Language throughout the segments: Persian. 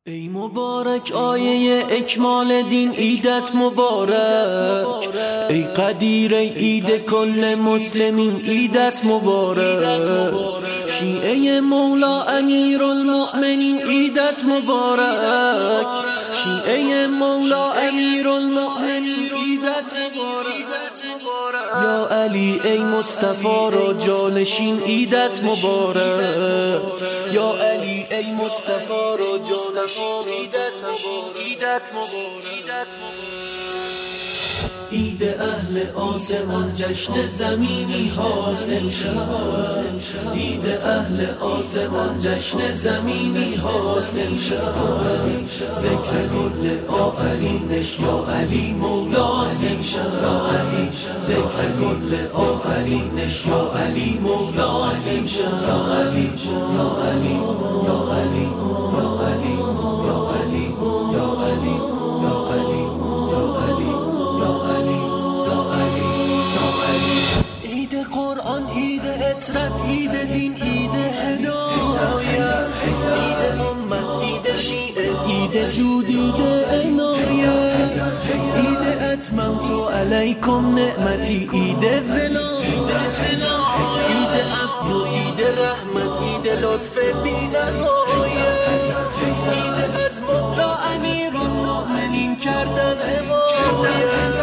ای مبارک آیه اکمال دین، عیدت مبارک. ای قدیر عید کل مسلمین، عیدت مبارک. شیعه مولا امیرالمؤمنین، عیدت مبارک. شیعه مولا امیرالمؤمنین، عیدت مبارک. یا علی ای مصطفی را جانشین، عیدت مبارک. یا علی ای مصطفی را جانشین، عیدت مبارک. عید اهل آسمان جشن زمینی هاست امشب. عید اهل آسمان جشن زمینی هاست امشب. ذکر کل آفرینش یا علی مولاست امشب. ذکر کل آفرینش یا علی مولاست امشب. یا علی یا علی یا علی یا علی یا علی یا علی یا علی قرآن، عید اطرت، عید دین، عید هدایت، عید امت، عید شیعه، عید جود، عید عنایت، عید اتممت علیکم نعمتی، عید ولایت، عید عفو، عید رحمت، عید لطف بی نهایت، عید از مولا امیرالمؤمنین کردن حمایت.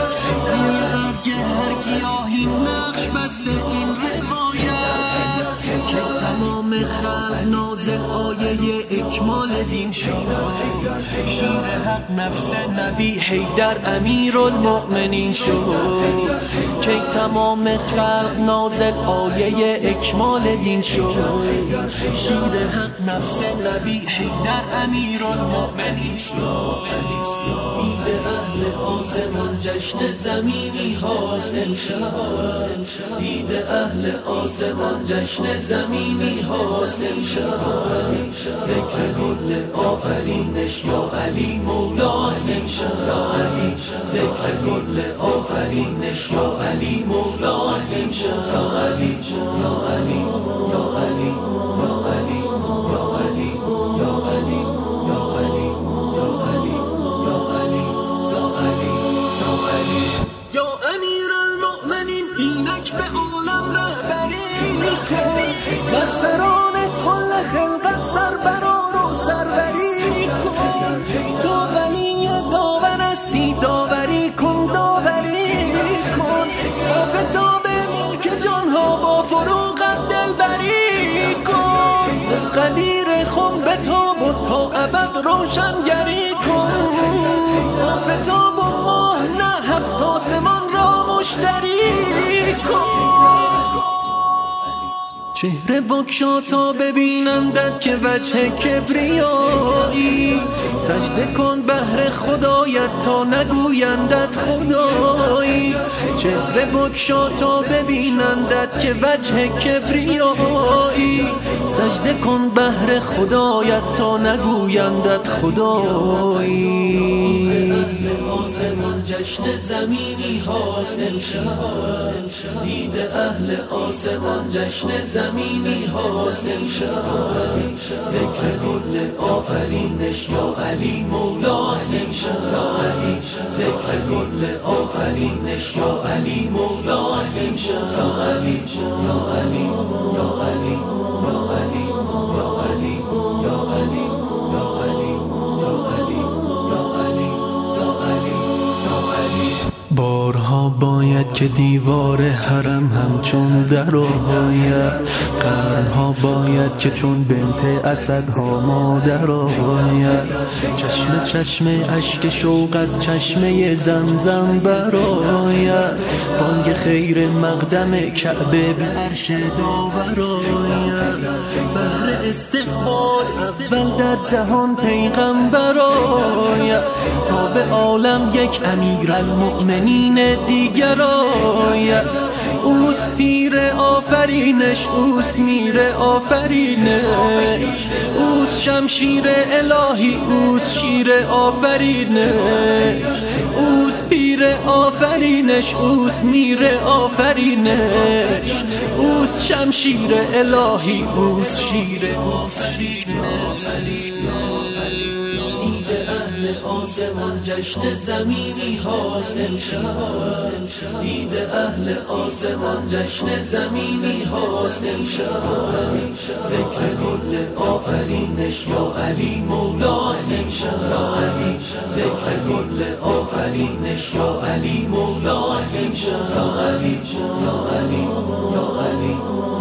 هر گیاهی نقش بسته این روایت که تمام خلق نازل آیه اکمال دین شد. شیر حق نفس نبی حیدر امیرالمؤمنین شد که تمام خلق نازل آیه اکمال دین شد. شیر حق نفس نبی حیدر امیرالمؤمنین شد. عید اهل آسمان جشن زمینی هاست امشب. عید اهل آسمان جشن زمینی هاست امشب. ذکر کل آفرینش یا علی مولاست امشب. ذکر کل آفرینش یا علی مولاست امشب. یا علی یا علی یا علی یا علی یا علی یا علی یا علی یا علی یا علی یا علی یا علی یا امیرالمؤمنین، اینک به عالم رهبری بر سران کل خلقت سربرار و سروری کن. تو ولی داور استی، داوری کن، داوری کن. آفتاب ملک جانها با فروغت دلبری کن. از قدیر خون به تاب و تا ابد روشنگری کن. آفتاب و ماه نه هفت آسمان را مشتری کن. چهره بگشا تا ببینندت که وجه کبریایی. سجده کن بهر خدایت تا نگویندت خدایی. چهره بگشا تا ببینندت که وجه کبریایی. سجده کن بهر خدایت تا نگویندت خدایی. آسمان جشن زمینی هاست امشب. عید اهل آسمان جشن زمینی هاست امشب. ذکر کل آفرینش یا علی مولاست امشب. ذکر کل آفرینش یا علی مولاست امشب. یا علی یا علی یا علی یا علی یا علی یا علی یا علی یا علی یا علی یا علی یا علی. بارها باید که دیوار حرم همچون در آید. قرنها باید که چون بنت اسدها مادر آید. چشم چشم اشک شوق از چشمه زمزم برآید. بانگ خیر مقدم کعبه به عرش داور آید. بهر استقبال اول در جهان پیغمبر آید. تا به عالم یک امیرالمؤمنین دیگر آید. اوست پیر آفرینش، اوست میر آفرینش، اوست شمشیر الهی، اوست شیر آفرینش، اوست پیر آفرینش، اوست میر آفرینش، اوست شمشیر الهی، اوست شیر آفرینش. آسمان جشن زمینی هاست امشب. عید اهل آسمان جشن زمینی هاست امشب. ذکر کل آفرینش یا علی مولاست امشب. ذکر کل آفرینش یا علی مولاست امشب. یا علی یا علی یا علی